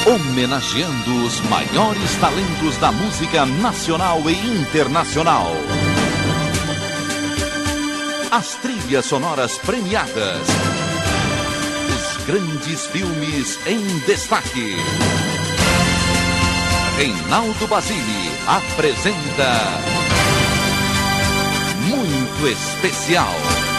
homenageando os maiores talentos da música nacional e internacional. As trilhas sonoras premiadas. Os grandes filmes em destaque. Reinaldo Basile apresenta Muito Especial.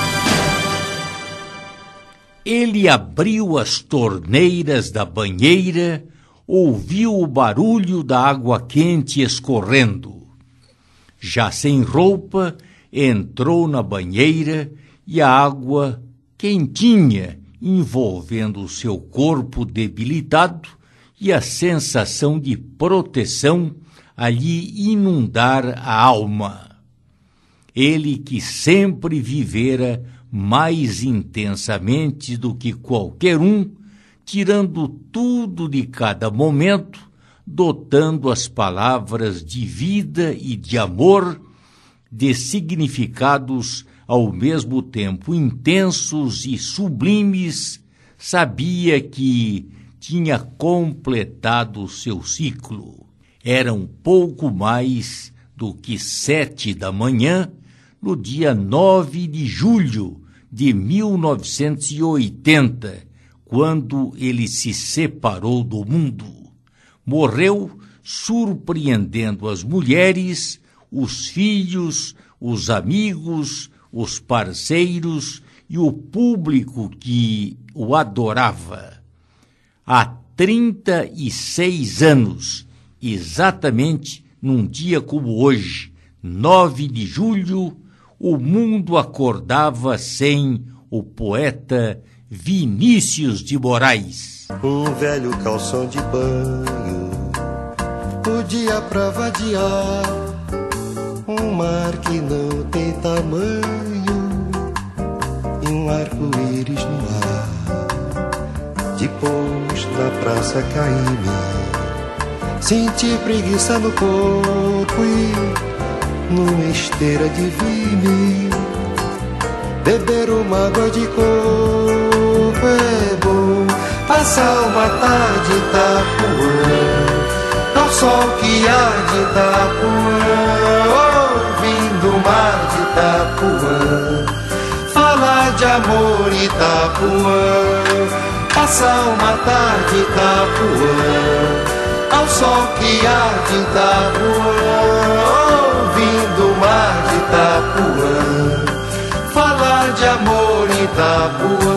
Ele abriu as torneiras da banheira, ouviu o barulho da água quente escorrendo. Já sem roupa, entrou na banheira e a água quentinha, envolvendo o seu corpo debilitado e a sensação de proteção ali inundar a alma. Ele que sempre vivera mais intensamente do que qualquer um, tirando tudo de cada momento, dotando as palavras de vida e de amor, de significados ao mesmo tempo intensos e sublimes, sabia que tinha completado seu ciclo. Era um pouco mais do que 7 da manhã, no dia 9 de julho de 1980, quando ele se separou do mundo. Morreu surpreendendo as mulheres, os filhos, os amigos, os parceiros e o público que o adorava. Há 36 anos, exatamente num dia como hoje, 9 de julho, o mundo acordava sem o poeta Vinícius de Moraes. Um velho calção de banho, o dia pra vadiar, um mar que não tem tamanho e um arco-íris no ar. Depois na praça caí-me, senti preguiça no corpo e numa esteira de vime, beber uma água de coco é bom. Passar uma tarde em Itapuã, ao sol que há de Itapuã, ouvindo o mar de Itapuã, falar de amor em Itapuã. Passar uma tarde em Itapuã, ao sol que há de Itapuã, ouvindo o mar de Itapuã, falar de amor em Itapuã.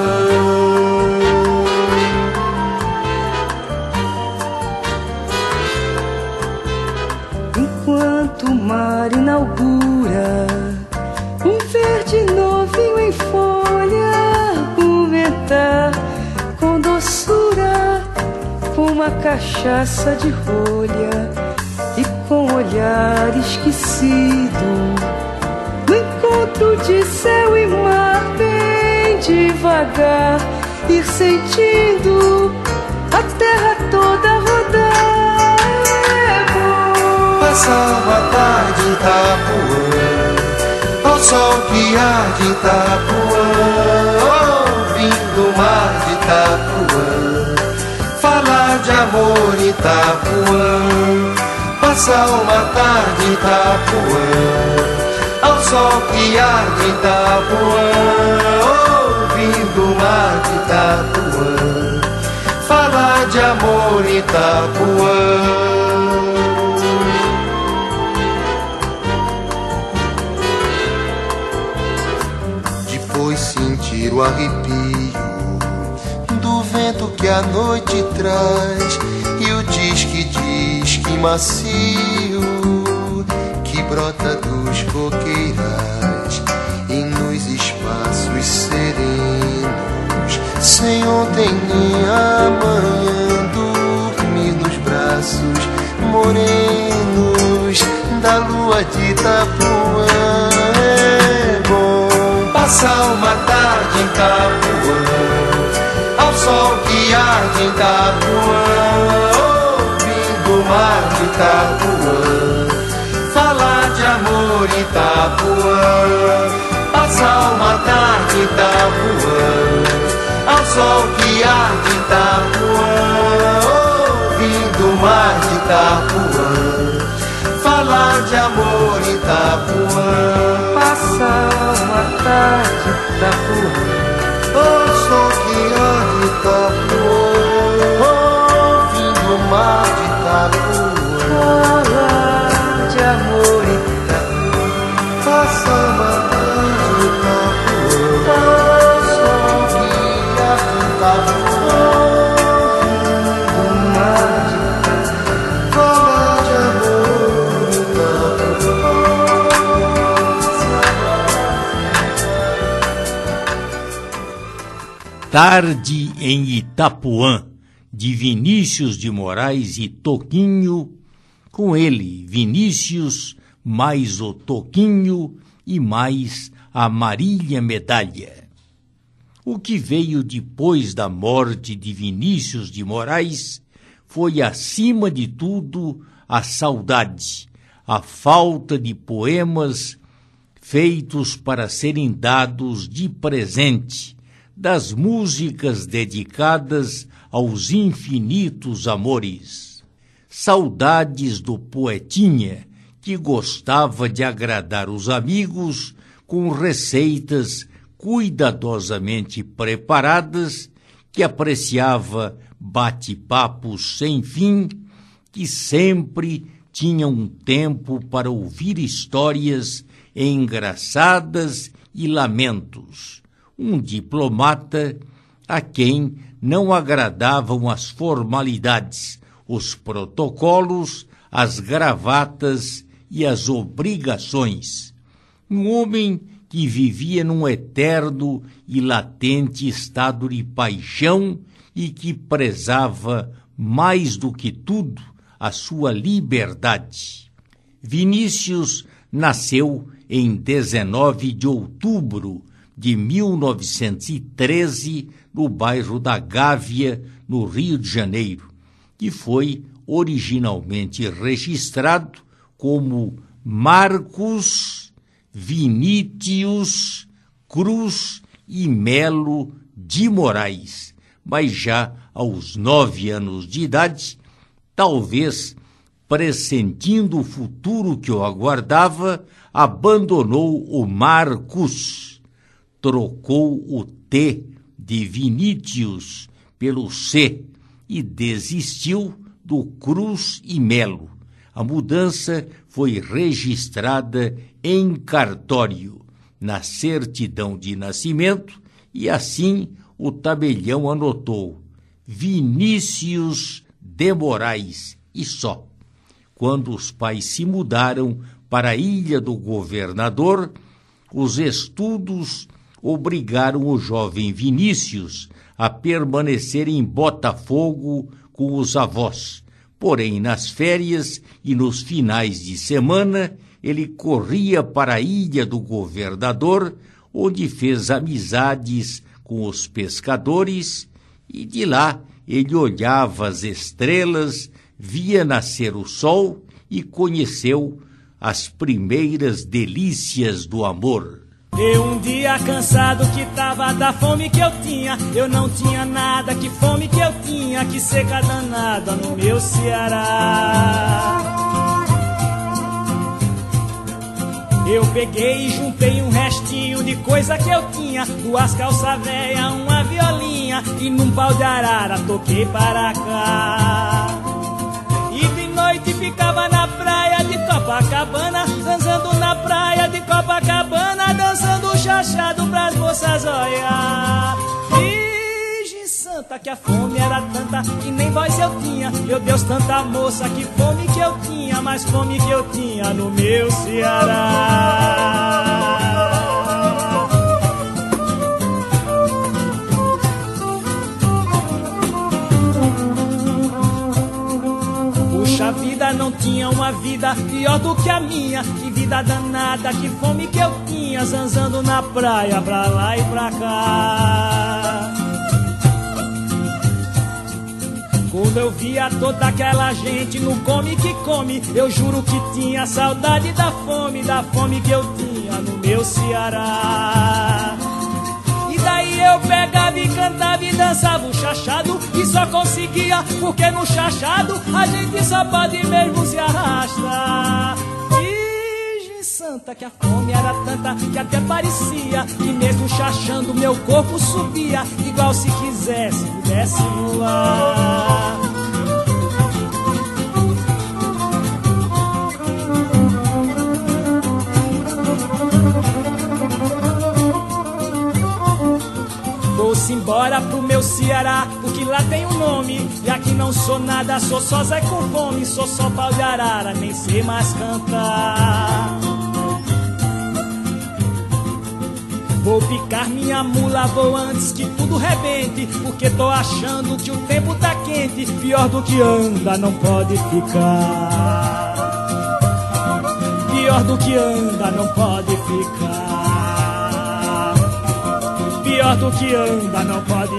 Enquanto o mar inaugura um verde novinho em folha, argumentar com doçura, com uma cachaça de rolha e com olhar esquecido, no encontro de céu e mar, bem devagar, ir sentindo a terra toda rodar. É bom passar uma tarde em Itapuã, ao sol que há de Itapuã, ouvindo o mar de Itapuã, falar de amor em Itapuã. Passar uma tarde em Itapuã, ao sol que há de Itapuã, ouvindo o mar de Itapuã, falar de amor em Itapuã. Depois sentir o arrepio do vento que a noite traz e o disque macio que brota dos coqueirais e nos espaços serenos, sem ontem nem amanhã, dormir nos braços morenos da lua de Itapuã. É bom passar uma tarde em Itapuã, ao sol que há de Itapuã, ouvindo o mar de Itapuã, falar de amor em Itapuã. Passar uma tarde em Itapuã, ao sol que há de Itapuã, Itapuã, falar de amor em Itapuã. Passar uma tarde em Itapuã, O sol que há de Itapuã, ouvindo o mar de Itapuã. falar de amor em Itapuã, Passar uma tarde em Itapuã, o sol que há de Itapuã, do mar de falar de amor em Itapuã. Tarde em Itapuã, de Vinícius de Moraes e Toquinho, com ele, Vinícius, mais o Toquinho e mais a Marília Medalha. O que veio depois da morte de Vinícius de Moraes foi, acima de tudo, a saudade, a falta de poemas feitos para serem dados de presente, das músicas dedicadas aos infinitos amores. Saudades do poetinha, que gostava de agradar os amigos com receitas cuidadosamente preparadas, que apreciava bate-papos sem fim, que sempre tinha um tempo para ouvir histórias engraçadas e lamentos. Um diplomata a quem não agradavam as formalidades, os protocolos, as gravatas e as obrigações. Um homem que vivia num eterno e latente estado de paixão e que prezava, mais do que tudo, a sua liberdade. Vinícius nasceu em 19 de outubro de 1913, no bairro da Gávea, no Rio de Janeiro, que foi originalmente registrado como Marcos Vinícius Cruz e Melo de Moraes, mas já aos 9 anos de idade, talvez pressentindo o futuro que o aguardava, abandonou o Marcos, trocou o T de Vinícius pelo C e desistiu do Cruz e Melo. A mudança foi registrada em cartório, na certidão de nascimento, e assim o tabelião anotou Vinícius de Moraes e só. Quando os pais se mudaram para a Ilha do Governador, os estudos obrigaram o jovem Vinícius a permanecer em Botafogo com os avós. Porém, nas férias e nos finais de semana, ele corria para a Ilha do Governador, onde fez amizades com os pescadores, e de lá ele olhava as estrelas, via nascer o sol e conheceu as primeiras delícias do amor. Eu um dia cansado que tava da fome que eu tinha, eu não tinha nada, que fome que eu tinha, que seca danada no meu Ceará. Eu peguei e juntei um restinho de coisa que eu tinha, 2 calças velhas, uma violinha, e num pau de arara toquei para cá. E de noite ficava na praia de Copacabana, dançando na praia de Copacabana, dançando chachado pras moças olhar. Virgem Santa, que a fome era tanta que nem voz eu tinha. Meu Deus, tanta moça, que fome que eu tinha, mais fome que eu tinha no meu Ceará. Puxa vida, não tinha uma vida pior do que a minha. Que vida danada, que fome que eu tinha, zanzando na praia, pra lá e pra cá. Quando eu via toda aquela gente no come que come, eu juro que tinha saudade da fome que eu tinha no meu Ceará. E daí eu pegava e cantava e dançava o chachado, e só conseguia, porque no chachado a gente só pode mesmo se arrastar. Virgem Santa, que a fome era tanta que até parecia que mesmo chachando meu corpo subia, igual se quisesse, pudesse voar. Vou-se embora pro meu Ceará, porque lá tem um nome, e aqui não sou nada, sou só Zé com fome, sou só pau de arara, nem sei mais cantar. Vou picar minha mula, vou antes que tudo rebente, porque tô achando que o tempo tá quente, pior do que anda não pode ficar. Pior do que anda não pode ficar. Pior do que anda não pode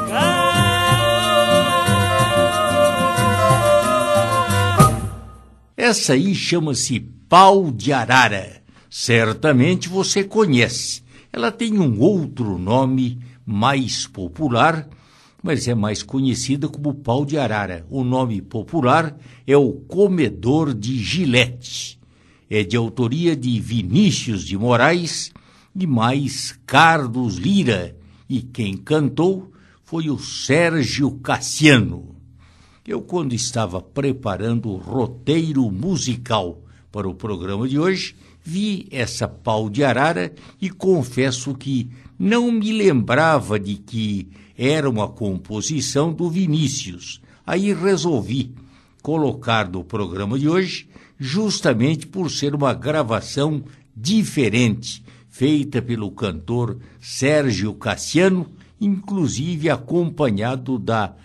ficar. Essa aí chama-se Pau de Arara. Certamente você conhece. Ela tem um outro nome mais popular, mas é mais conhecida como Pau de Arara. O nome popular é o Comedor de Gilete. É de autoria de Vinícius de Moraes e mais Carlos Lira, e quem cantou foi o Sérgio Cassiano. Eu, quando estava preparando o roteiro musical para o programa de hoje, vi essa Pau de Arara e confesso que não me lembrava de que era uma composição do Vinícius. Aí resolvi colocar no programa de hoje, justamente por ser uma gravação diferente, feita pelo cantor Sérgio Cassiano, inclusive acompanhado da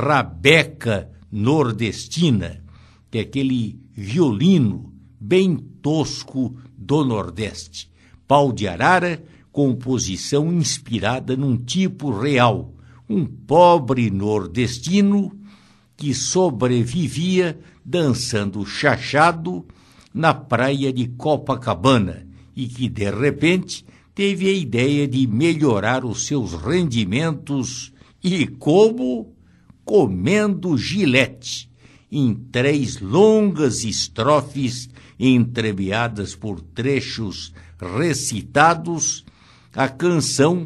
rabeca nordestina, que é aquele violino bem tosco do Nordeste. Pau de Arara, composição inspirada num tipo real, um pobre nordestino que sobrevivia dançando chachado na praia de Copacabana, e que, de repente, teve a ideia de melhorar os seus rendimentos e como? Comendo gilete, em 3 longas estrofes entremeadas por trechos recitados, a canção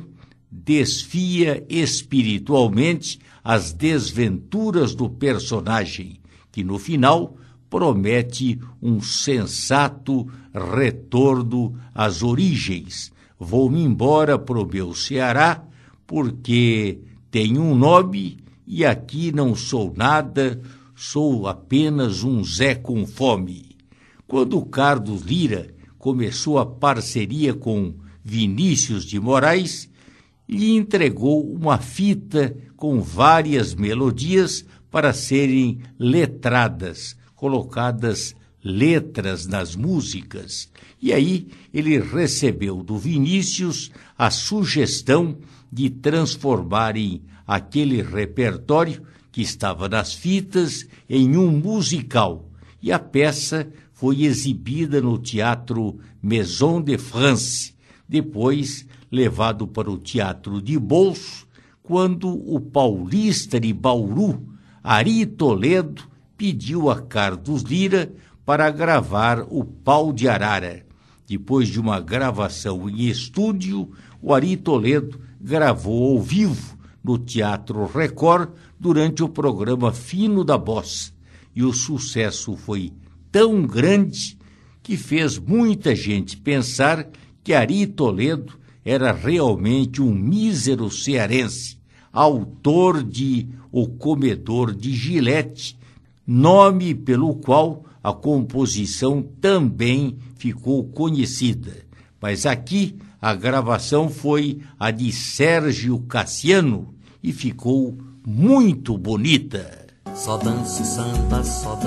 desfia espiritualmente as desventuras do personagem, que no final promete um sensato retorno às origens. Vou-me embora pro meu Ceará, porque tenho um nome e aqui não sou nada, sou apenas um Zé com fome. Quando Carlos Lira começou a parceria com Vinícius de Moraes, lhe entregou uma fita com várias melodias para serem letradas, colocadas letras nas músicas. E aí ele recebeu do Vinícius a sugestão de transformarem aquele repertório que estava nas fitas em um musical. E a peça foi exibida no Teatro Maison de France, depois levado para o Teatro de Bolso, quando o paulista de Bauru, Ari Toledo, pediu a Carlos Lira para gravar o Pau de Arara. Depois de uma gravação em estúdio, o Ari Toledo gravou ao vivo no Teatro Record durante o programa Fino da Bossa. E o sucesso foi tão grande que fez muita gente pensar que Ari Toledo era realmente um mísero cearense, autor de O Comedor de Gilete, nome pelo qual a composição também ficou conhecida. Mas aqui a gravação foi a de Sérgio Cassiano e ficou muito bonita. Só danço samba,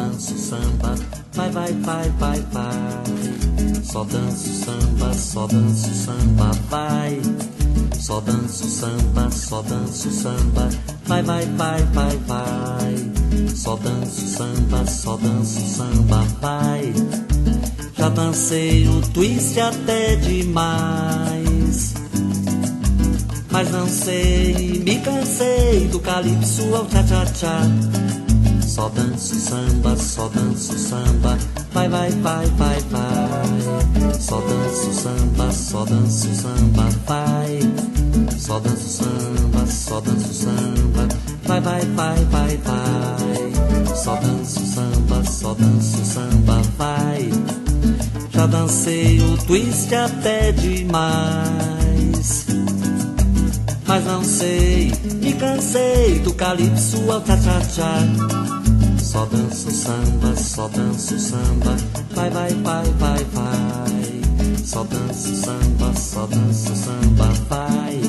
vai, vai, vai, vai, vai. Só danço samba, vai. Só danço samba, vai, vai, vai, vai, vai. Só danço samba, vai. Já dancei o twist até demais, mas não sei, me cansei do calypso ao tchá-tchá-tchá. Só danço samba, só danço samba, vai, vai, vai, vai, vai. Só danço samba, só danço samba, vai. Só danço samba, só danço samba, vai, vai, vai, vai, vai. Só danço samba, vai. Já dancei o twist até demais, mas não sei, me cansei do calypso ao tchá-tchá-tchá. Só danço samba, vai, vai, vai, vai, vai. Só danço samba, vai.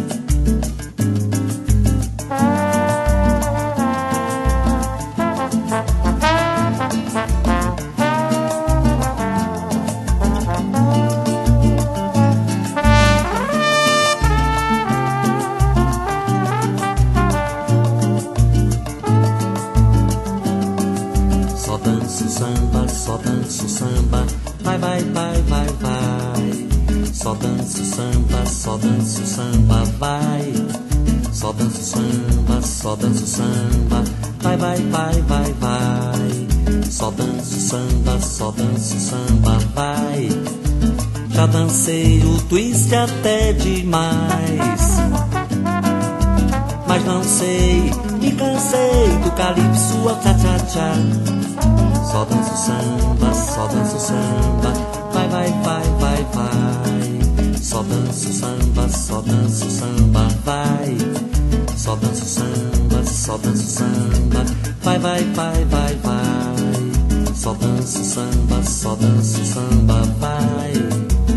Só danço samba, vai, vai, vai, vai, vai. Só danço samba, vai. Só danço samba, vai, vai, vai, vai, vai. Só danço samba, vai. Já dancei o twist até demais, mas não sei, me cansei do calypso ao tchá-tchá-tchá. Só danço samba, vai, vai, vai, vai, vai. Só danço samba, vai. Só danço samba, vai, vai, vai, vai, vai. Só danço samba, vai.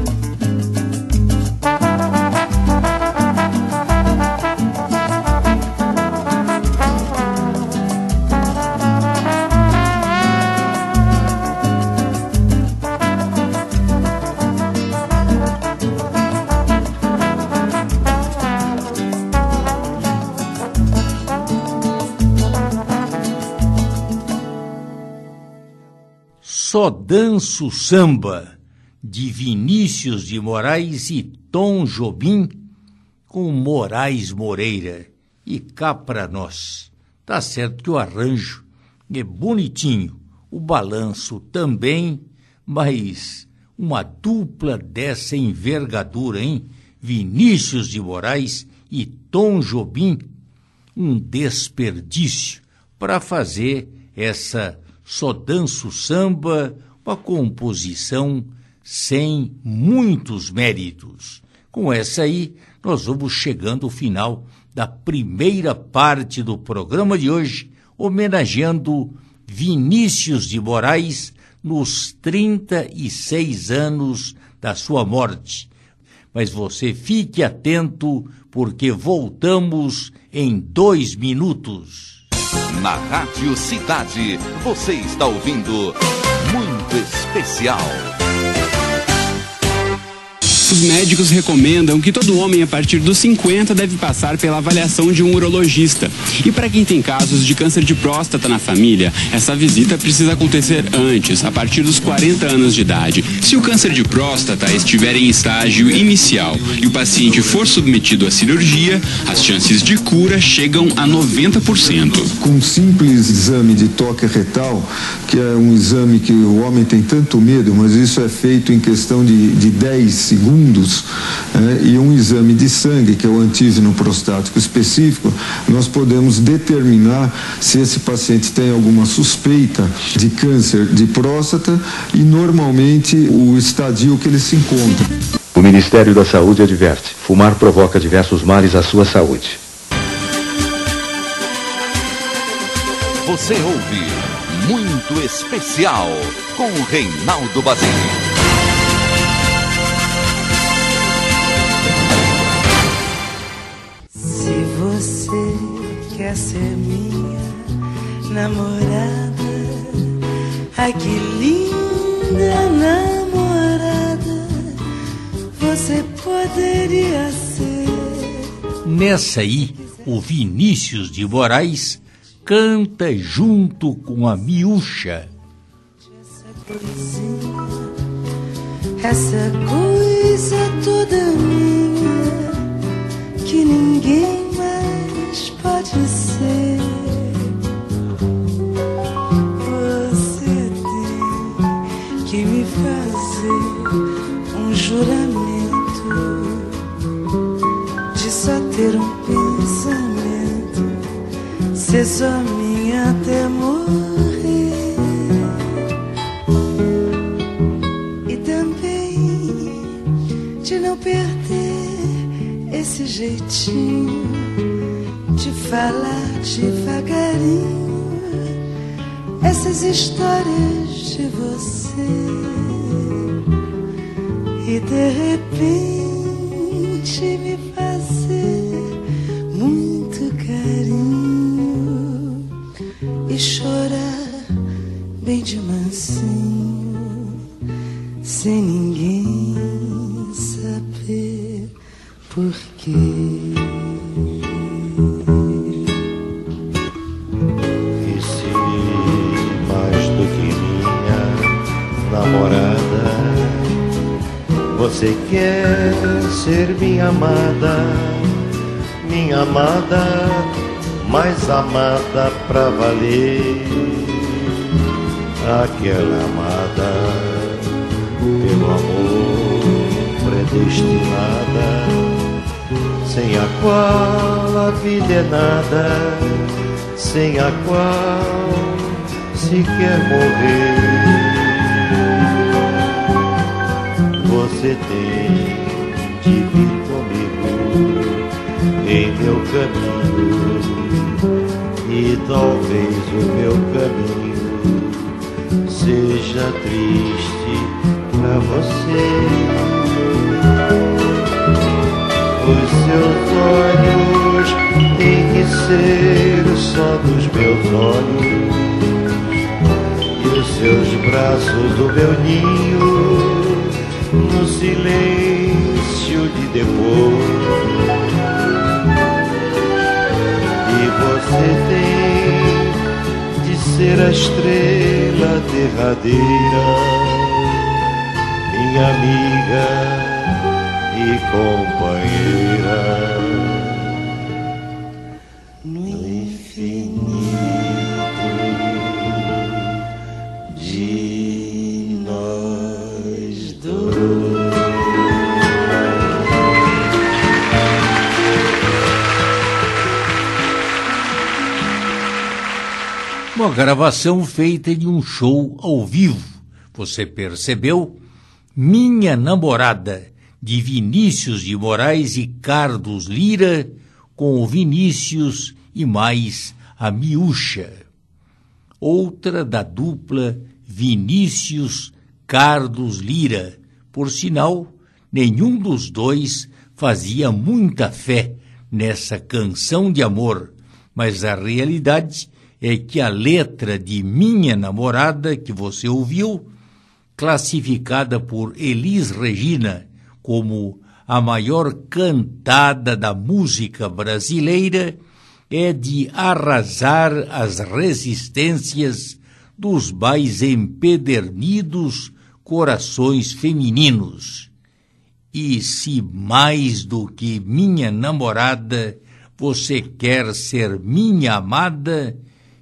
Só Danço Samba, de Vinícius de Moraes e Tom Jobim, com Moraes Moreira. E cá pra nós. Tá certo que o arranjo é bonitinho, o balanço também, mas uma dupla dessa envergadura, hein? Vinícius de Moraes e Tom Jobim, um desperdício para fazer essa Só Danço Samba, uma composição sem muitos méritos. Com essa aí, nós vamos chegando ao final da primeira parte do programa de hoje, homenageando Vinícius de Moraes nos 36 anos da sua morte. Mas você fique atento, porque voltamos em 2 minutos. Na Rádio Cidade, você está ouvindo Muito Especial. Os médicos recomendam que todo homem a partir dos 50 deve passar pela avaliação de um urologista. E para quem tem casos de câncer de próstata na família, essa visita precisa acontecer antes, a partir dos 40 anos de idade. Se o câncer de próstata estiver em estágio inicial e o paciente for submetido à cirurgia, as chances de cura chegam a 90%. Com um simples exame de toque retal, que é um exame que o homem tem tanto medo, mas isso é feito em questão de 10 segundos, e um exame de sangue, que é o antígeno prostático específico, nós podemos determinar se esse paciente tem alguma suspeita de câncer de próstata e normalmente o estadio que ele se encontra. O Ministério da Saúde adverte: fumar provoca diversos males à sua saúde. Você ouve Muito Especial com Reinaldo Basile. Você quer ser minha namorada? Ai, que linda namorada você poderia ser. Nessa aí, o Vinícius de Moraes canta junto com a Miúcha. Essa coisa toda minha que ninguém mais pode ser. Você tem que me fazer um juramento de só ter um pensamento, ser só minha até morrer. E também de não perder esse jeitinho de falar devagarinho essas histórias de você. E de repente me fazer muito carinho e chorar bem de mansinho, sem ninguém saber por quê. E se mais do que minha namorada, você quer ser minha amada, mais amada pra valer, aquela amada pelo amor predestinada, sem a qual a vida é nada, sem a qual se quer morrer. Você tem de vir comigo em meu caminho, e talvez o meu caminho seja triste pra você. Os seus olhos têm que ser só dos meus olhos, e os seus braços o meu ninho, no silêncio de depois. E você tem de ser a estrela derradeira, minha amiga e companheira no infinito de nós dois. Uma gravação feita de um show ao vivo. Você percebeu? Minha Namorada, de Vinícius de Moraes e Carlos Lira, com o Vinícius e mais a Miúcha. Outra da dupla Vinícius-Carlos Lira. Por sinal, nenhum dos dois fazia muita fé nessa canção de amor, mas a realidade é que a letra de Minha Namorada, que você ouviu, classificada por Elis Regina como a maior cantada da música brasileira, é de arrasar as resistências dos mais empedernidos corações femininos. E se mais do que minha namorada você quer ser minha amada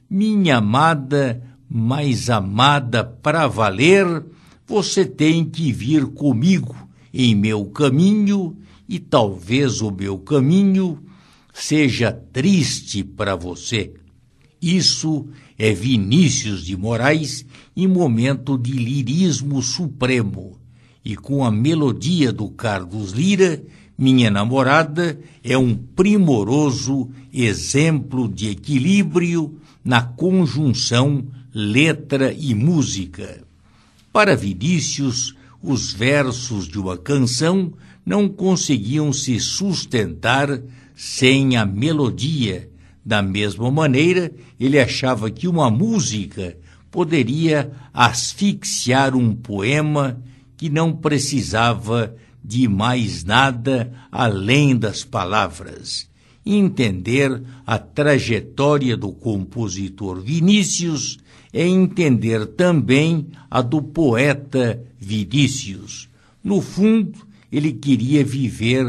mais amada pra valer, você tem que vir comigo em meu caminho, e talvez o meu caminho seja triste para você. Isso é Vinícius de Moraes em momento de lirismo supremo, e com a melodia do Carlos Lira, Minha Namorada é um primoroso exemplo de equilíbrio na conjunção letra e música. Para Vinícius, os versos de uma canção não conseguiam se sustentar sem a melodia. Da mesma maneira, ele achava que uma música poderia asfixiar um poema que não precisava de mais nada além das palavras. Entender a trajetória do compositor Vinícius é entender também a do poeta Vinícius. No fundo, ele queria viver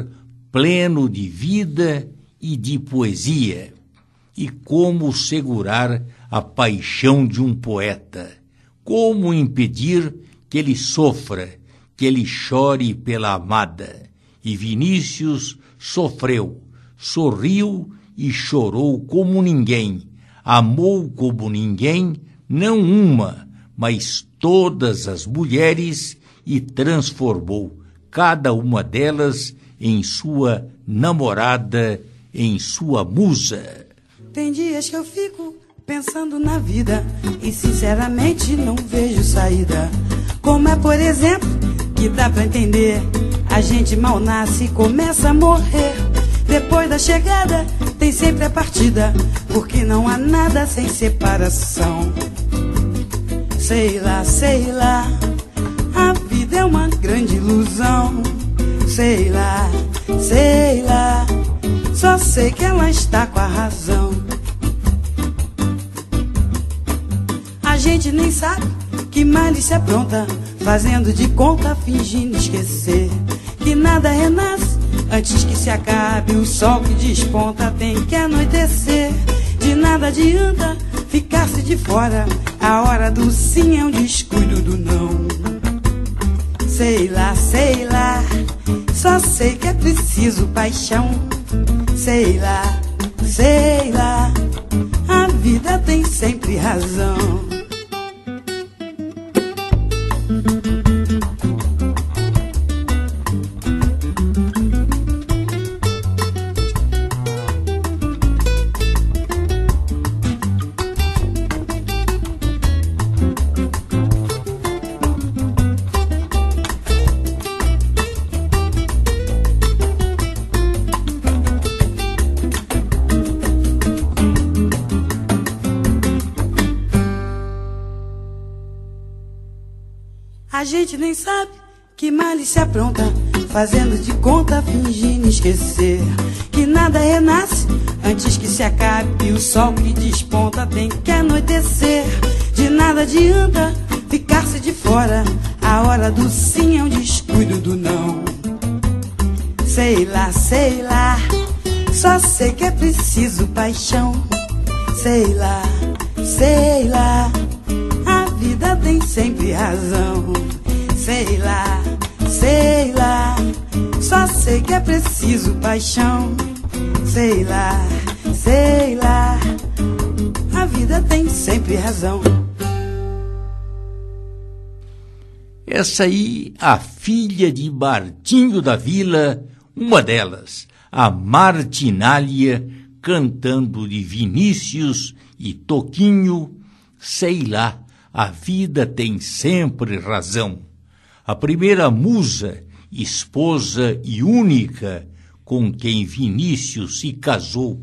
pleno de vida e de poesia. E como segurar a paixão de um poeta? Como impedir que ele sofra, que ele chore pela amada? E Vinícius sofreu, sorriu e chorou como ninguém, amou como ninguém, não uma, mas todas as mulheres, e transformou cada uma delas em sua namorada, em sua musa. Tem dias que eu fico pensando na vida e sinceramente não vejo saída. Como é, por exemplo, que dá pra entender, a gente mal nasce e começa a morrer. Depois da chegada tem sempre a partida, porque não há nada sem separação. Sei lá, a vida é uma grande ilusão. Sei lá, só sei que ela está com a razão. A gente nem sabe que malícia apronta, fazendo de conta, fingindo esquecer que nada renasce antes que se acabe o sol que desponta. Tem que anoitecer, de nada adianta ficar-se de fora. A hora do sim é um descuido do não. Sei lá, só sei que é preciso paixão. Sei lá, a vida tem sempre razão. A gente nem sabe que malícia apronta, fazendo de conta, fingindo esquecer que nada renasce antes que se acabe o sol que desponta. Tem que anoitecer, de nada adianta ficar-se de fora. A hora do sim é um descuido do não. Sei lá, só sei que é preciso paixão. Sei lá, a vida tem sempre razão. Sei lá, só sei que é preciso paixão. Sei lá, a vida tem sempre razão. Essa aí, a filha de Martinho da Vila, uma delas, a Martinália, cantando de Vinícius e Toquinho. Sei lá, a vida tem sempre razão. A primeira musa, esposa e única com quem Vinícius se casou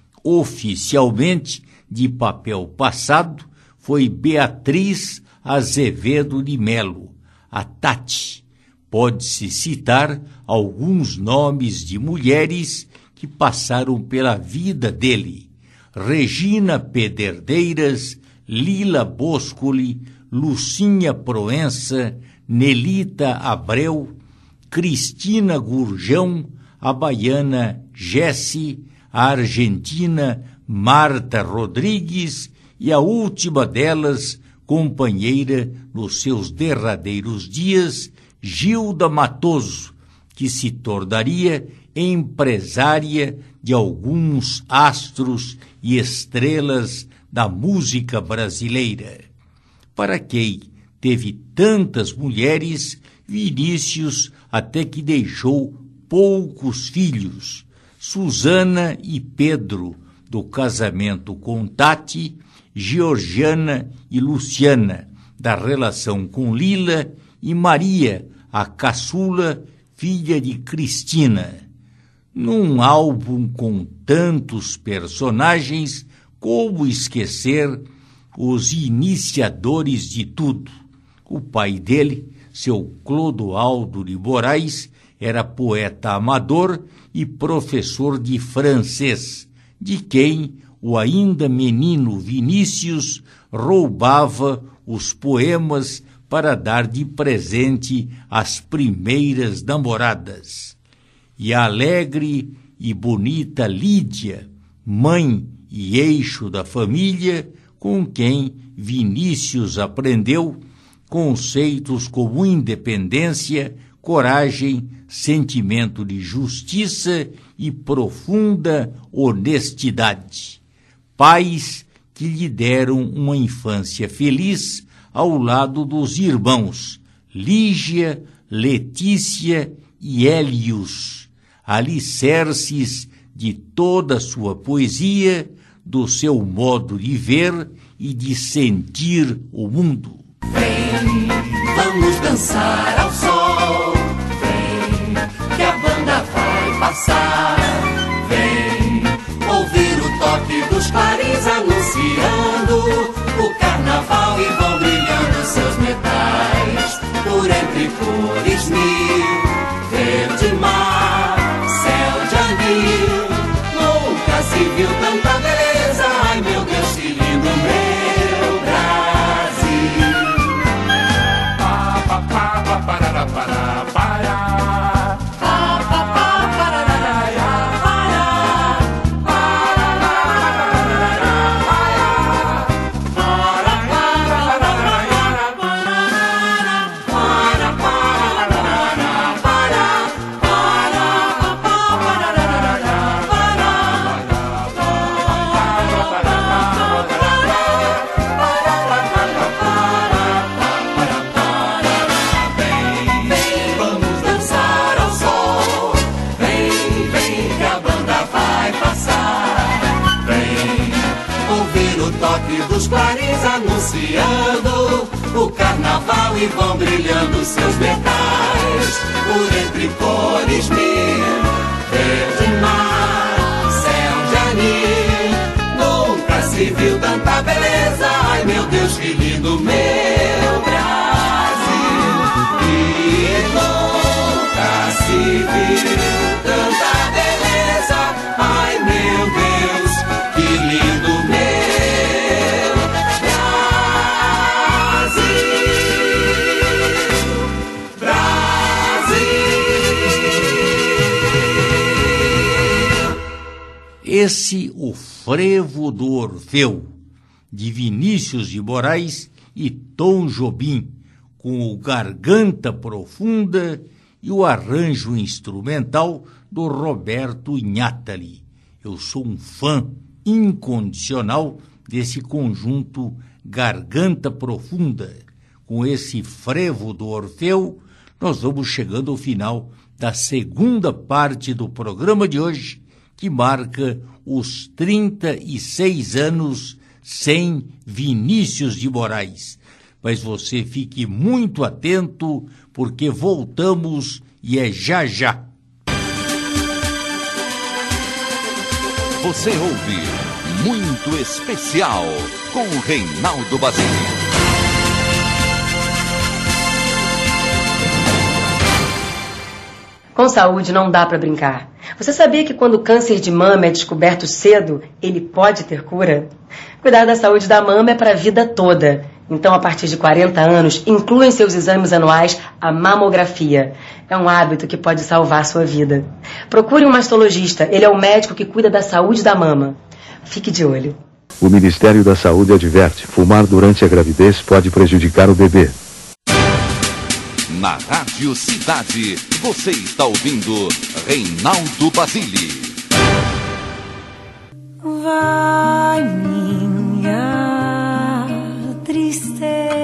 oficialmente de papel passado, foi Beatriz Azevedo de Melo, a Tati. Pode-se citar alguns nomes de mulheres que passaram pela vida dele: Regina Pederneiras, Lila Boscoli, Lucinha Proença, Nelita Abreu, Cristina Gurjão, a baiana Jessi, a argentina Marta Rodrigues e a última delas, companheira nos seus derradeiros dias, Gilda Matoso, que se tornaria empresária de alguns astros e estrelas da música brasileira. Para quem teve tantas mulheres, Vinícius até que deixou poucos filhos. Susana e Pedro, do casamento com Tati, Georgiana e Luciana, da relação com Lila, e Maria, a caçula, filha de Cristina. Num álbum com tantos personagens, como esquecer os iniciadores de tudo? O pai dele, seu Clodoaldo de Moraes, era poeta amador e professor de francês, de quem o ainda menino Vinícius roubava os poemas para dar de presente às primeiras namoradas. e a alegre e bonita Lídia, mãe e eixo da família, com quem Vinícius aprendeu conceitos como independência, coragem, sentimento de justiça e profunda honestidade. Pais que lhe deram uma infância feliz ao lado dos irmãos Lígia, Letícia e Hélios, alicerces de toda a sua poesia, do seu modo de ver e de sentir o mundo. Vem, vamos dançar ao sol. Vem, que a banda vai passar. Vem, ouvir o toque dos clarins anunciando o carnaval e vão brilhando seus metais por entre cores mil. Verde mar, céu de anil, nunca se viu tanta beleza. Ai meu Deus, que lindo meu Brasil. Pa pa pa pa para para para. Pa pa pa para dos clarins anunciando o carnaval e vão brilhando seus metais por entre cores mil. Verde mar, céu de anil, nunca se viu tanta beleza. Ai meu Deus, que lindo meu Brasil. E nunca se viu tanta beleza. Ai meu Deus, que lindo meu Esse o frevo do Orfeu, de Vinícius de Moraes e Tom Jobim, com o Garganta Profunda e o arranjo instrumental do Roberto Ignatali. Eu sou um fã incondicional desse conjunto Garganta Profunda. Com esse frevo do Orfeu, nós vamos chegando ao final da segunda parte do programa de hoje, que marca os 36 anos sem Vinícius de Moraes. Mas você fique muito atento, porque voltamos e é já já. Você ouve Muito Especial com Reinaldo Basile. Com saúde não dá para brincar. Você sabia que quando o câncer de mama é descoberto cedo, ele pode ter cura? Cuidar da saúde da mama é para a vida toda. Então, a partir de 40 anos, inclua em seus exames anuais a mamografia. É um hábito que pode salvar sua vida. Procure um mastologista. Ele é o médico que cuida da saúde da mama. Fique de olho. O Ministério da Saúde adverte: fumar durante a gravidez pode prejudicar o bebê. Na Rádio Cidade, você está ouvindo Reinaldo Basile. Vai minha tristeza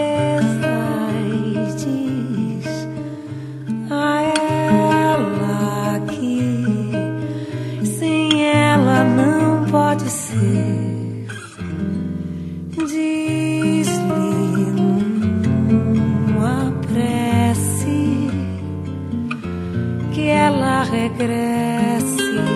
e diz a ela que sem ela não pode ser. Diz-lhe numa prece que ela regresse,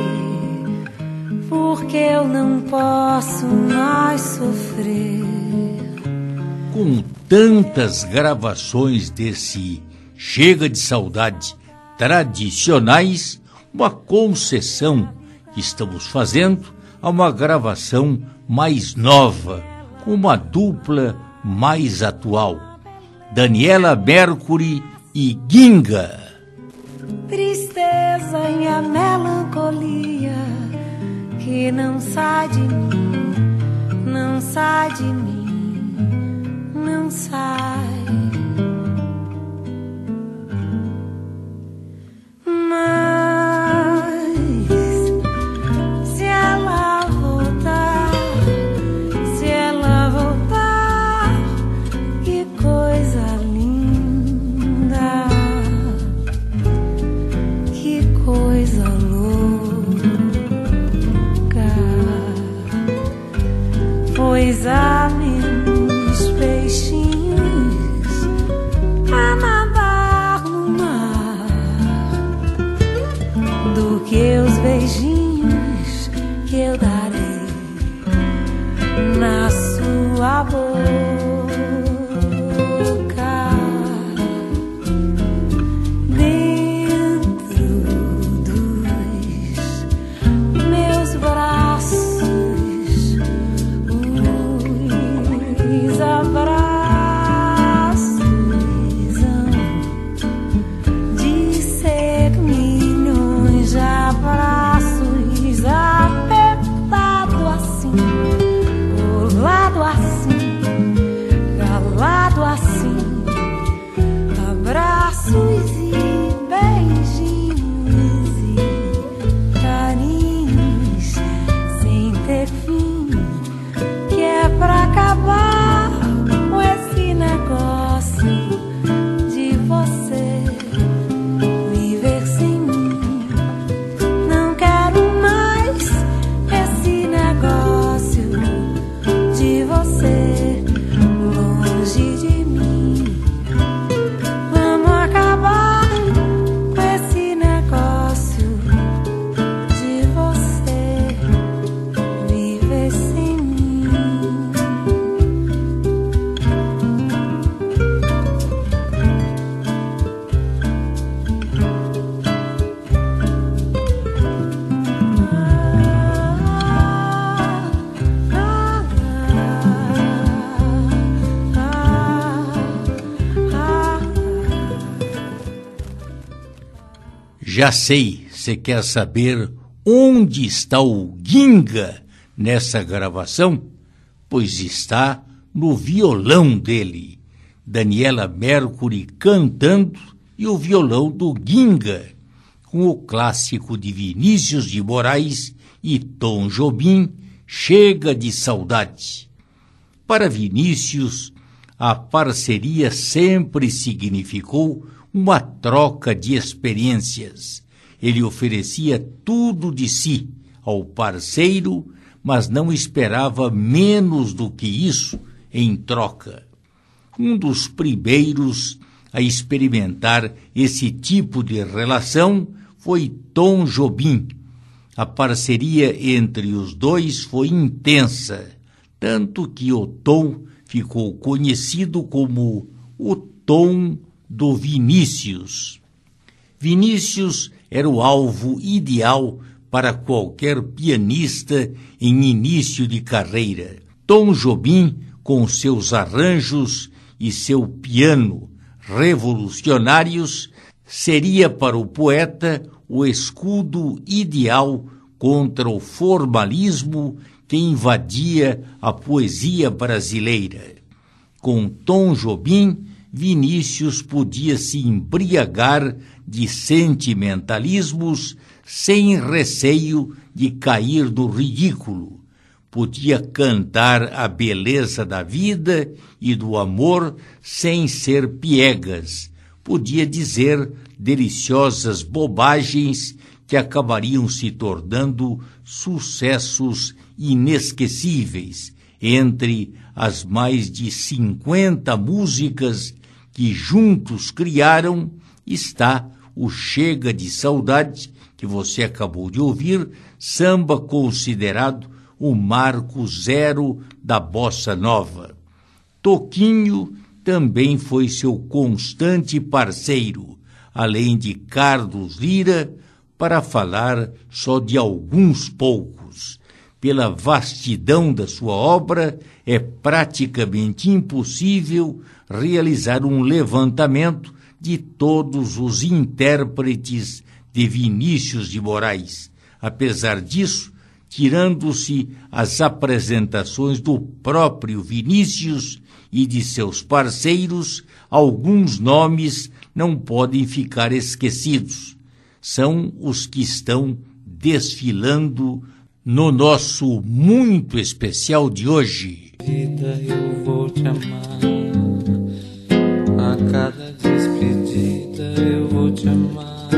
porque eu não posso mais sofrer. Com tantas gravações desse Chega de Saudade tradicionais, uma concessão que estamos fazendo a uma gravação mais nova, com uma dupla mais atual, Daniela Mercury e Ginga. tristeza e a melancolia que não sai de mim, não sai de mim, não sai. Pois há menos peixinhos a nadar no mar do que os beijinhos que eu darei na sua boca. Já sei, você quer saber onde está o Ginga nessa gravação? Pois está no violão dele, Daniela Mercury cantando e o violão do Ginga, com o clássico de Vinícius de Moraes e Tom Jobim, Chega de Saudade. Para Vinícius, a parceria sempre significou uma troca de experiências. Ele oferecia tudo de si ao parceiro, mas não esperava menos do que isso em troca. Um dos primeiros a experimentar esse tipo de relação foi Tom Jobim. A parceria entre os dois foi intensa, tanto que o Tom ficou conhecido como o Tom do Vinícius. Vinícius era o alvo ideal para qualquer pianista em início de carreira. Tom Jobim, com seus arranjos e seu piano revolucionários, seria para o poeta o escudo ideal contra o formalismo que invadia a poesia brasileira. Com Tom Jobim, Vinícius podia se embriagar de sentimentalismos sem receio de cair no ridículo. Podia cantar a beleza da vida e do amor sem ser piegas. Podia dizer deliciosas bobagens que acabariam se tornando sucessos inesquecíveis. Entre as mais de 50 músicas que juntos criaram está o Chega de Saudade, que você acabou de ouvir, samba considerado o marco zero da bossa nova. Toquinho também foi seu constante parceiro, além de Carlos Lyra, para falar só de alguns poucos. Pela vastidão da sua obra, é praticamente impossível realizar um levantamento de todos os intérpretes de Vinícius de Moraes. Apesar disso, tirando-se as apresentações do próprio Vinícius e de seus parceiros, alguns nomes não podem ficar esquecidos. São os que estão desfilando no nosso muito especial de hoje. Vida, eu vou te amar. A cada despedida eu vou te amar.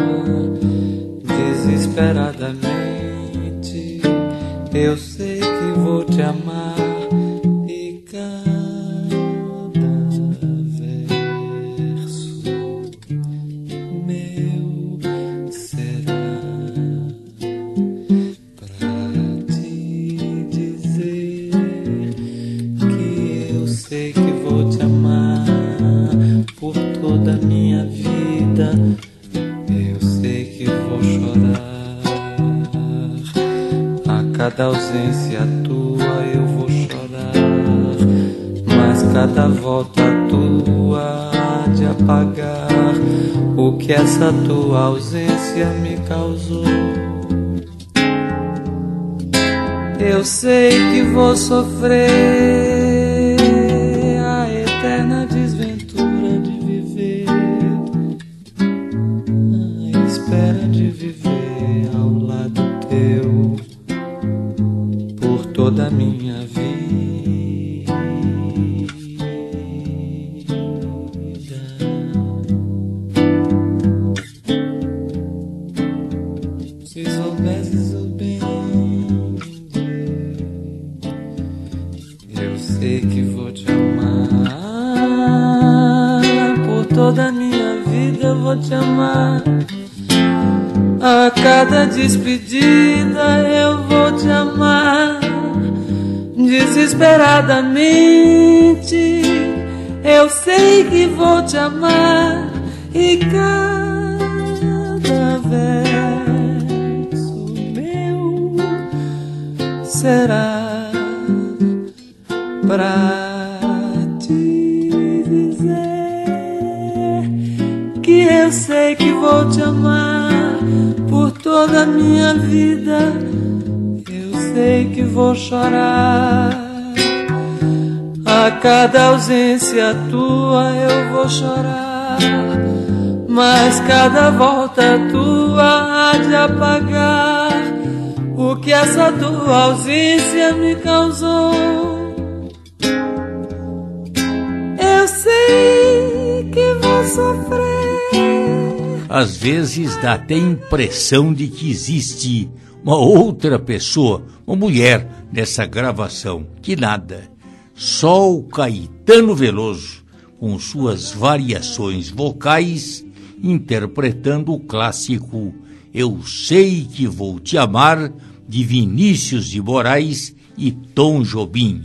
Desesperadamente eu sei que vou te amar. E cada verso meu será pra te dizer que eu sei que vou te amar por toda a minha vida. Eu sei que vou chorar. A cada ausência tua eu vou chorar, mas cada volta tua há de apagar o que essa tua ausência me causou. Eu sei que vou sofrer a eterna desventura de viver, a espera de viver ao lado teu por toda a minha vida. Se soubesses o bem, eu sei que vou te amar por toda a minha vida. Eu vou te amar. A cada despedida eu vou te amar. Desesperadamente eu sei que vou te amar. E cada verso meu será pra te dizer que eu sei que vou te amar por toda a minha vida. Eu sei que vou chorar. A cada ausência tua eu vou chorar, mas cada volta tua há de apagar o que essa tua ausência me causou. Eu sei que vou sofrer. Às vezes dá até a impressão de que existe uma outra pessoa, uma mulher, nessa gravação. Que nada. Só o Caetano Veloso, com suas variações vocais, interpretando o clássico Eu Sei Que Vou Te Amar, de Vinícius de Moraes e Tom Jobim.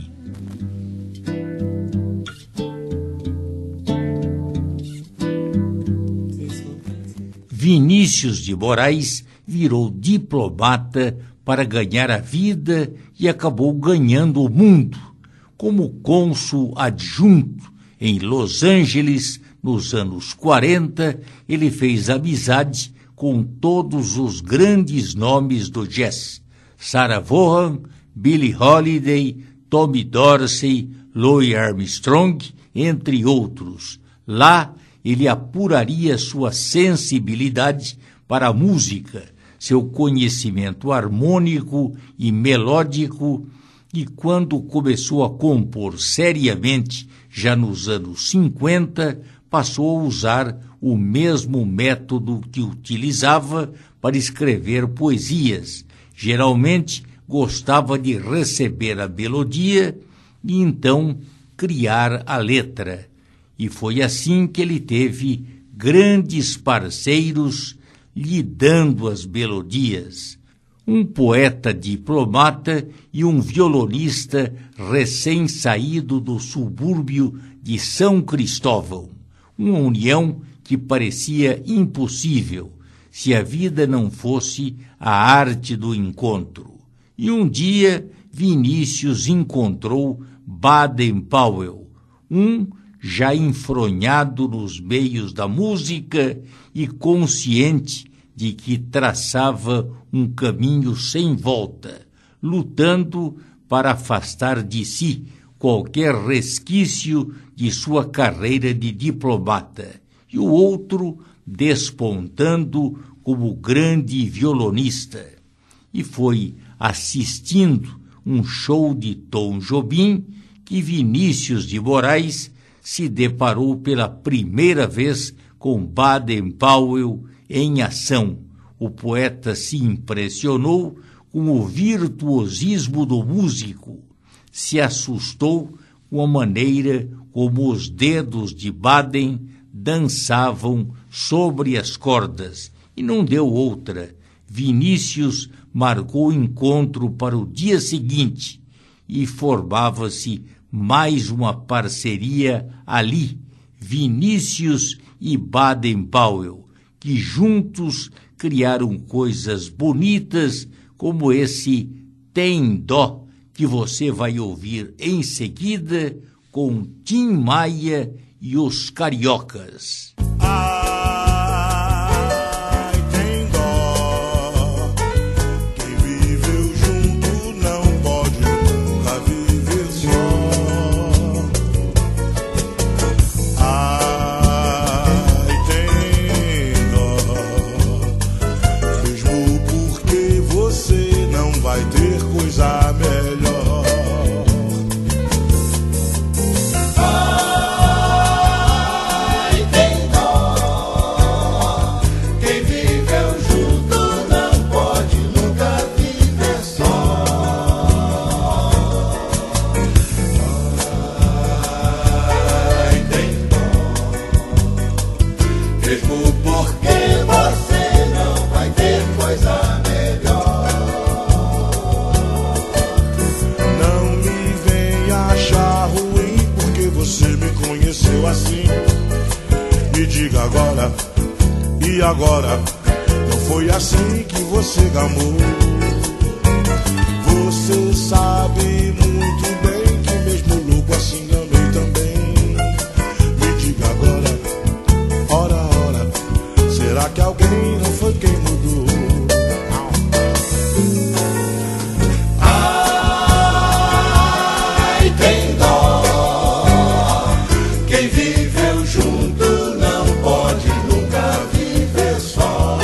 Vinícius de Moraes virou diplomata para ganhar a vida e acabou ganhando o mundo. Como cônsul adjunto em Los Angeles, nos anos 40, ele fez amizade com todos os grandes nomes do jazz: Sarah Vaughan, Billie Holiday, Tommy Dorsey, Louis Armstrong, entre outros. Lá, ele apuraria sua sensibilidade para a música, seu conhecimento harmônico e melódico, e quando começou a compor seriamente, já nos anos 50, passou a usar o mesmo método que utilizava para escrever poesias. Geralmente, gostava de receber a melodia e então criar a letra. E foi assim que ele teve grandes parceiros lhe dando as melodias. Um poeta diplomata e um violonista recém-saído do subúrbio de São Cristóvão. Uma união que parecia impossível se a vida não fosse a arte do encontro. E um dia Vinícius encontrou Baden Powell, um já enfronhado nos meios da música e consciente de que traçava um caminho sem volta, lutando para afastar de si qualquer resquício de sua carreira de diplomata, e o outro despontando como grande violonista. E foi assistindo um show de Tom Jobim que Vinícius de Moraes se deparou pela primeira vez com Baden-Powell em ação. O poeta se impressionou com o virtuosismo do músico, se assustou com a maneira como os dedos de Baden dançavam sobre as cordas, e não deu outra. Vinícius marcou o encontro para o dia seguinte e formava-se mais uma parceria ali, Vinícius e Baden-Powell, que juntos criaram coisas bonitas como esse Tem Dó, que você vai ouvir em seguida com Tim Maia e os Cariocas. E agora, não foi assim que você gamou. Você sabe muito bem que mesmo louco assim gamei também. Me diga agora, ora, será que alguém não foi quem mudou? Ai, tem dó, quem viveu junto não pode nunca viver só.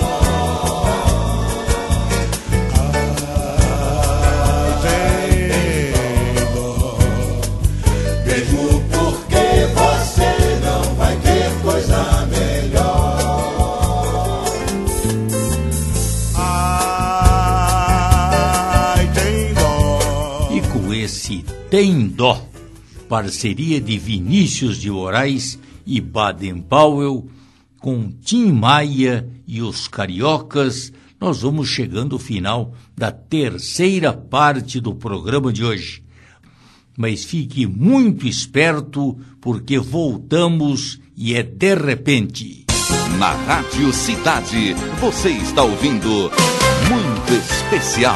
Ai, tem dó, mesmo porque você não vai ter coisa melhor. Ai, tem dó. E com esse Tem Dó, parceria de Vinícius de Moraes e Baden-Powell, com Tim Maia e os Cariocas, nós vamos chegando ao final da terceira parte do programa de hoje. Mas fique muito esperto, porque voltamos e é de repente. Na Rádio Cidade, você está ouvindo Muito Especial.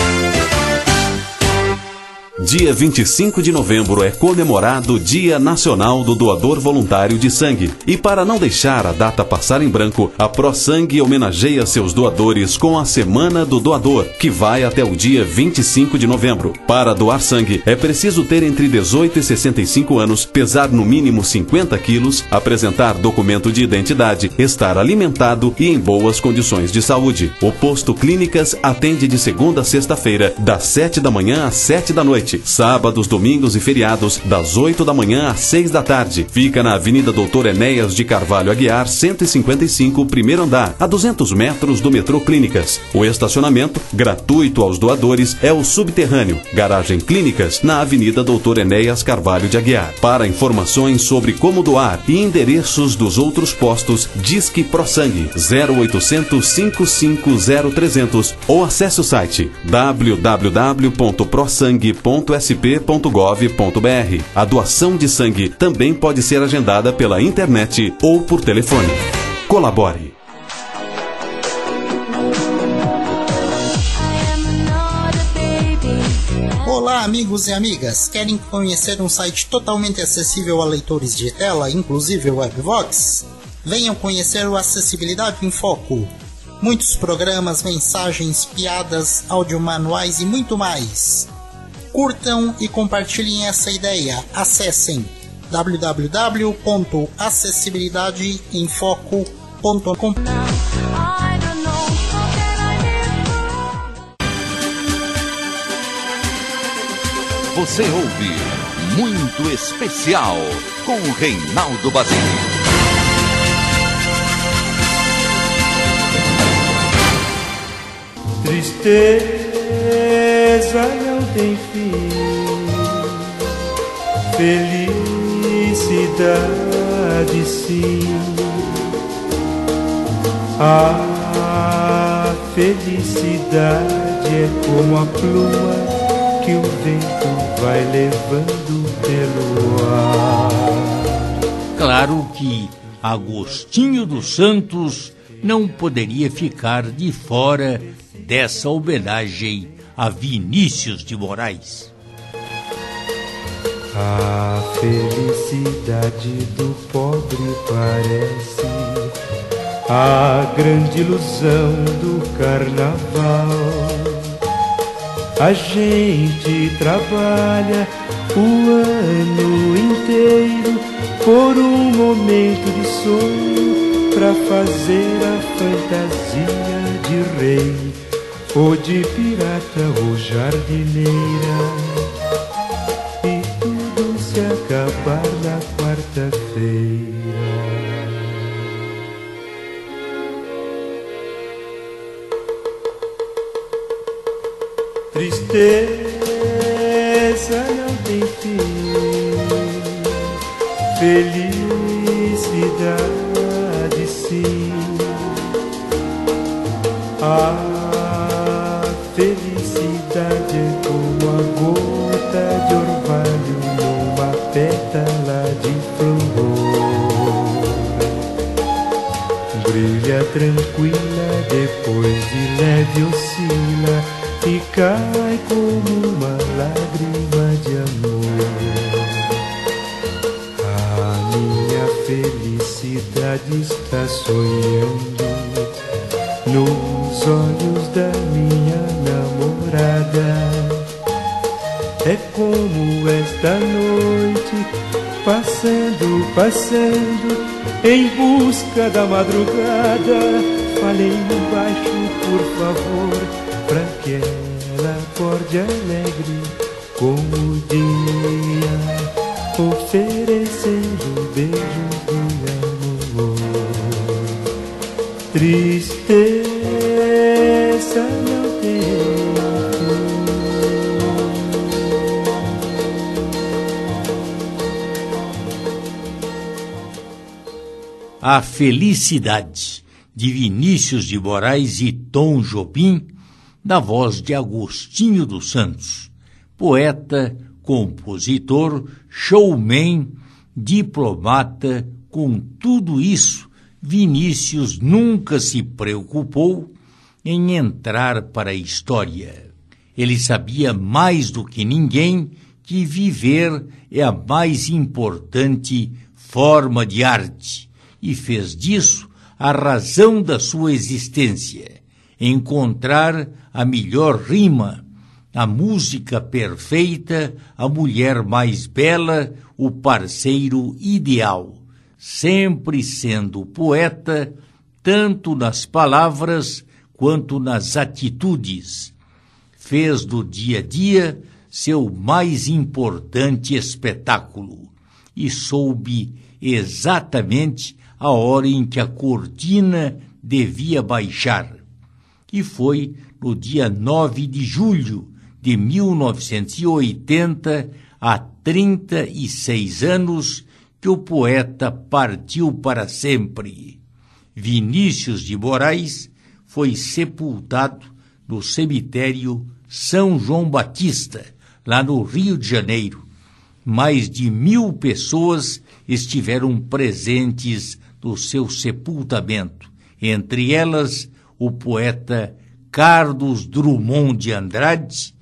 Dia 25 de novembro é comemorado o Dia Nacional do Doador Voluntário de Sangue. E para não deixar a data passar em branco, a ProSangue homenageia seus doadores com a Semana do Doador, que vai até o dia 25 de novembro. Para doar sangue, é preciso ter entre 18 e 65 anos, pesar no mínimo 50 quilos, apresentar documento de identidade, estar alimentado e em boas condições de saúde. O Posto Clínicas atende de segunda a sexta-feira, das 7 da manhã às 7 da noite. Sábados, domingos e feriados, das 8 da manhã às 6 da tarde. Fica na Avenida Doutor Enéas de Carvalho Aguiar, 155, primeiro andar, a 200 metros do metrô Clínicas. O estacionamento, gratuito aos doadores, é o subterrâneo. Garagem Clínicas, na Avenida Doutor Enéas Carvalho de Aguiar. Para informações sobre como doar e endereços dos outros postos, Disque ProSangue 0800 550 300 ou acesse o site www.prosangue.sp.gov.br. A doação de sangue também pode ser agendada pela internet ou por telefone. Colabore. Olá, Olá, amigos e amigas! Querem conhecer um site totalmente acessível a leitores de tela, inclusive o Webvox? Venham conhecer o Acessibilidade em Foco. Muitos programas, mensagens, piadas, audiomanuais e muito mais. Curtam e compartilhem essa ideia. Acessem www.acessibilidadeemfoco.com. Você ouve Muito Especial com Reinaldo Basile. Tristeza não tem fim, felicidade sim. A felicidade é como a pluma que o vento vai levando pelo ar. Claro que Agostinho dos Santos não poderia ficar de fora dessa homenagem a Vinícius de Moraes. A felicidade do pobre parece a grande ilusão do carnaval. A gente trabalha o ano inteiro por um momento de sonho, pra fazer a fantasia de rei, ou de pirata ou jardineira, e tudo se acabar na quarta-feira. Tristeza não tem fim, felicidade sim. A felicidade é como a gota de orvalho numa pétala de flor. Brilha tranquila, depois de leve oscila e cai como uma lágrima de amor. A minha felicidade está sonhando nos olhos da minha namorada. É como esta noite, passando em busca da madrugada. Falei baixo, por favor, pra que ela acorde alegre como o dia, oferecendo beijos de amor. Tristeza não tem A Felicidade, de Vinícius de Moraes e Tom Jobim, na voz de Agostinho dos Santos, poeta, compositor, showman, diplomata. Com tudo isso, Vinícius nunca se preocupou em entrar para a história. Ele sabia mais do que ninguém que viver é a mais importante forma de arte e fez disso a razão da sua existência. Encontrar a melhor rima, a música perfeita, a mulher mais bela, o parceiro ideal, sempre sendo poeta, tanto nas palavras quanto nas atitudes. Fez do dia a dia seu mais importante espetáculo e soube exatamente a hora em que a cortina devia baixar. E foi no dia 9 de julho de 1980, há 36 anos, que o poeta partiu para sempre. Vinícius de Moraes foi sepultado no cemitério São João Batista, lá no Rio de Janeiro. Mais de 1.000 pessoas estiveram presentes no seu sepultamento, entre elas o poeta Carlos Drummond de Andrade,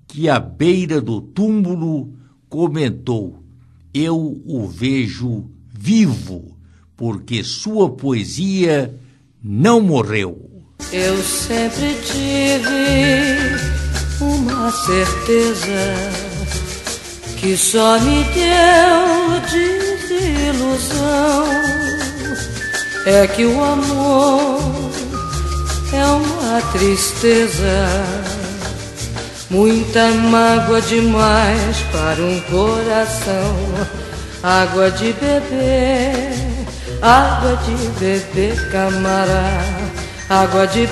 que à beira do túmulo comentou: eu o vejo vivo, porque sua poesia não morreu. Eu sempre tive uma certeza que só me deu desilusão, é que o amor é uma tristeza, muita mágoa demais para um coração. Água de beber, camarada. Água de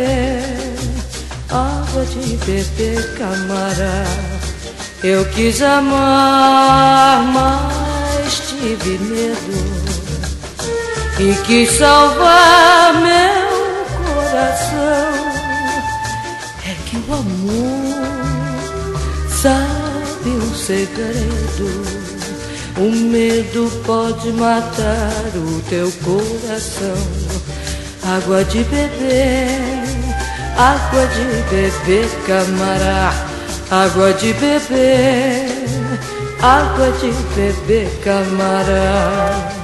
beber, camarada. Eu quis amar, mas tive medo, e quis salvar meu coração. É que o amor sabe um segredo, o medo pode matar o teu coração. Água de beber, camarada. Água de beber, camarada.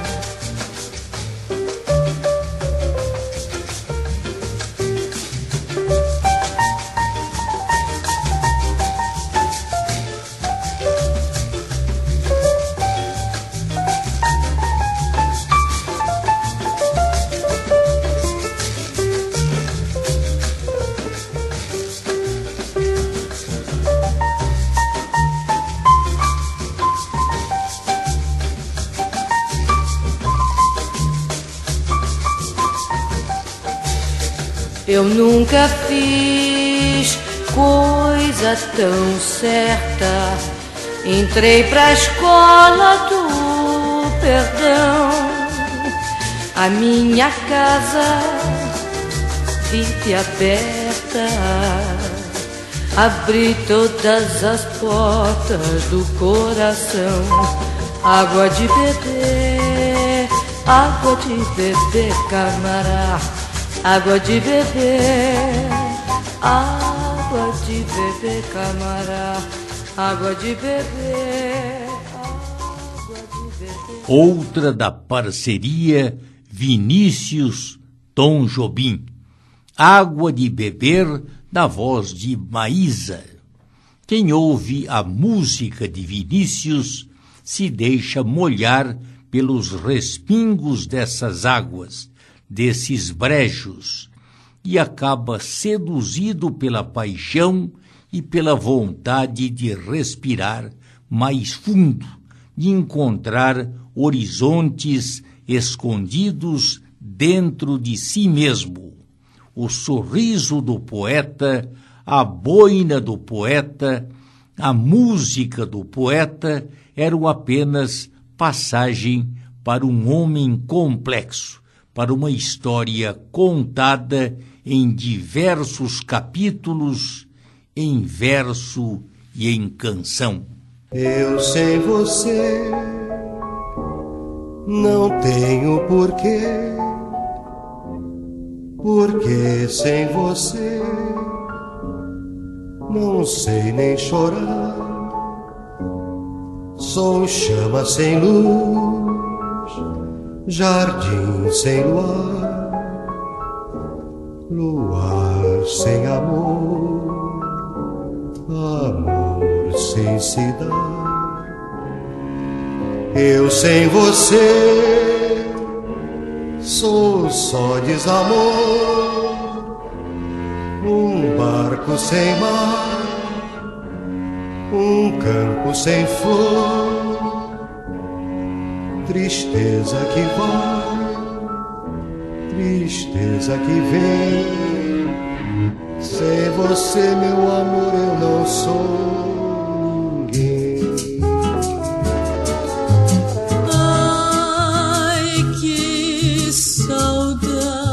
Eu nunca fiz coisa tão certa, entrei pra escola do perdão. A minha casa vive aberta, abri todas as portas do coração. Água de beber, camarada. Água de beber, camarada. Água de beber, Outra da parceria Vinícius-Tom Jobim. Água de beber, na voz de Maísa. Quem ouve a música de Vinícius se deixa molhar pelos respingos dessas águas, desses brejos, e acaba seduzido pela paixão e pela vontade de respirar mais fundo, de encontrar horizontes escondidos dentro de si mesmo. O sorriso do poeta, a boina do poeta, a música do poeta eram apenas passagem para um homem complexo, para uma história contada em diversos capítulos, em verso e em canção. Eu sem você não tenho porquê, porque sem você não sei nem chorar. Sou chama sem luz, jardim sem luar, luar sem amor, amor sem se dar. Eu sem você sou só desamor, um barco sem mar, um campo sem flor, tristeza que vai, tristeza que vem. Sem você, meu amor, eu não sou ninguém. Ai, que saudade.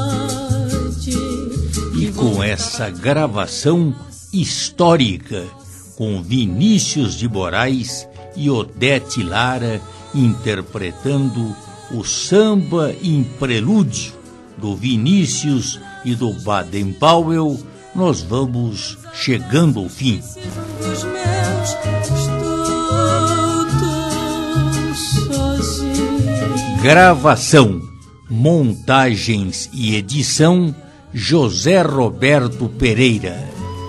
E com essa gravação histórica, com Vinícius de Moraes e Odete Lara interpretando o Samba em Prelúdio, do Vinícius e do Baden Powell, nós vamos chegando ao fim. Os meus, estou tão sozinho. Gravação, montagens e edição, José Roberto Pereira.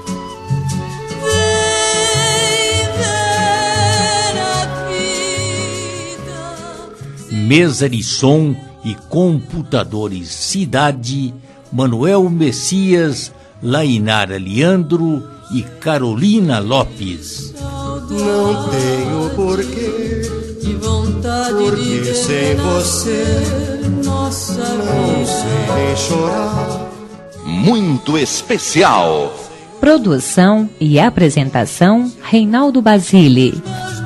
Mesa de som e computadores Cidade, Manuel Messias, Lainara Leandro e Carolina Lopes. Não tenho porquê, de vontade porque de ver sem você nossa não sei nem chorar. Muito especial. Produção e apresentação, Reinaldo Basile.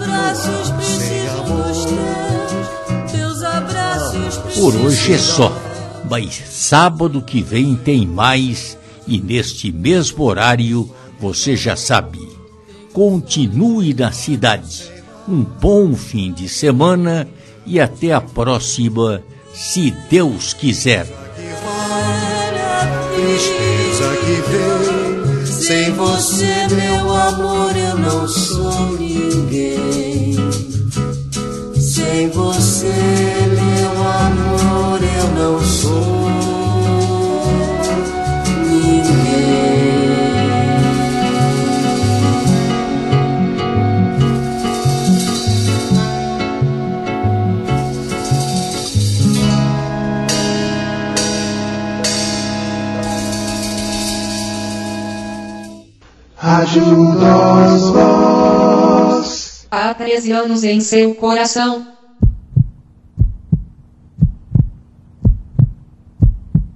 Por hoje é só, mas sábado que vem tem mais e neste mesmo horário você já sabe. Continue na cidade. Um bom fim de semana e até a próxima, se Deus quiser. Tristeza que vem, sem você, meu amor, eu não sou ninguém. Sem você, meu amor, eu não sou ninguém. Rádio Nós Voz. Há 13 anos em seu coração.